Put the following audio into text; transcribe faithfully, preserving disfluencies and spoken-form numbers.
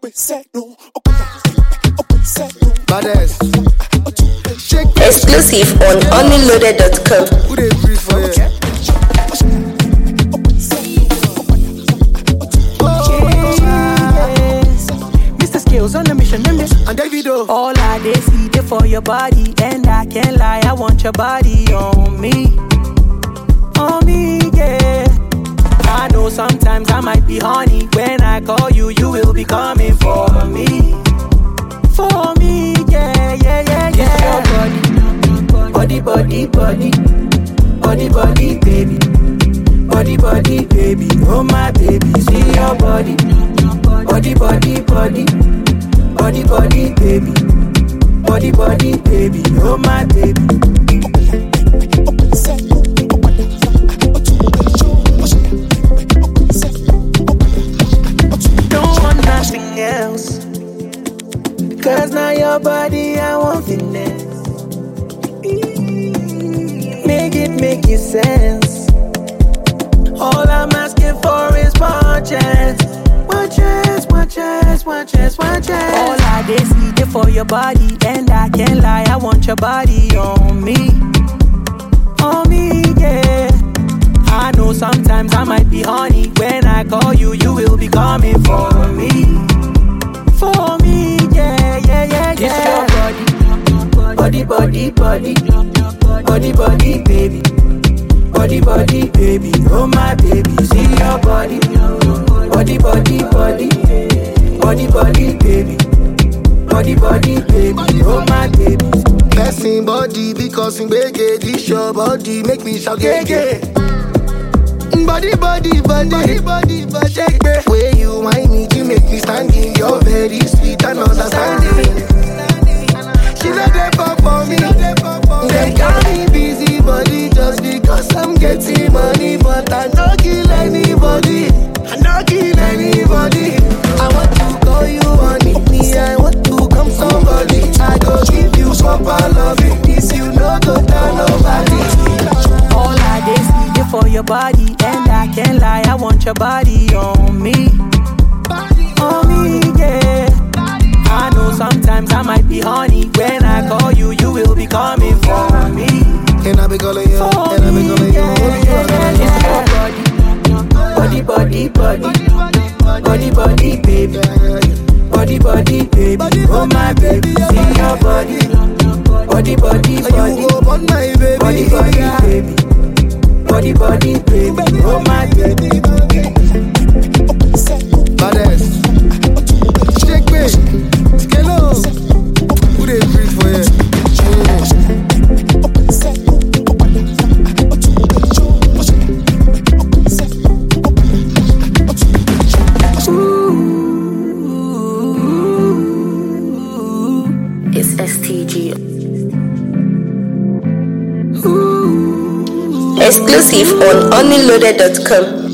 Baddest. Exclusive on unloaded dot com. Who they breathe for you? Mister Skills on the mission, them this. And Davido. All I dey see dey for your body, and I can't lie, I want your body on me, on me, yeah. I know sometimes I might be horny. When I call you, you will be coming for me, for me, yeah, yeah, yeah, yeah. Your body, body, body, body, body, baby, body, body, baby, oh my baby. See your body, body, body, body, body, body, baby, body, body, baby, oh my baby. Don't want nothing else, cause now your body I want finesse. Make it make you sense. All I'm asking for is one chance, one chance, one chance, one chance, one chance. All I dey see dey for your body, and I can't lie, I want your body on me, on me, yeah. I know sometimes I might be horny. When I call you, you will be coming for me, for me, yeah, yeah, yeah, yeah. It's your body, body, body, body, body, body, baby, body, body, baby, oh my baby. See your body, body, body, body, body, body, baby, body, body, baby, oh my baby. Blessing body because in bege this your body make me shout gege. Body, body, body, body, body, body. Check me. Way you whine me, you make me standing. You're very sweet and understanding. She not there for me. They got me busy body just because I'm getting money, but I don't kill anybody. I don't kill anybody. I want to call you honey, me. I want to come somebody. I go give you proper loving. This you know go down nobody. All I dey see dey for your body, and I can't lie, I want your body on me, on me, yeah. I know sometimes I might be horny. When I call you, you will be coming for me, And I be calling you, for and I be me, calling you. yeah, yeah, yeah, yeah. Body, body, body, body, body, baby, body, body, baby, oh my baby. See your body, body, body, body, You go on my baby. body, body, baby, body, body, baby, oh my baby. Baddest. Shake me. Skelo. Who they breathe for you? It's S T G. Exclusive on unloaded dot com.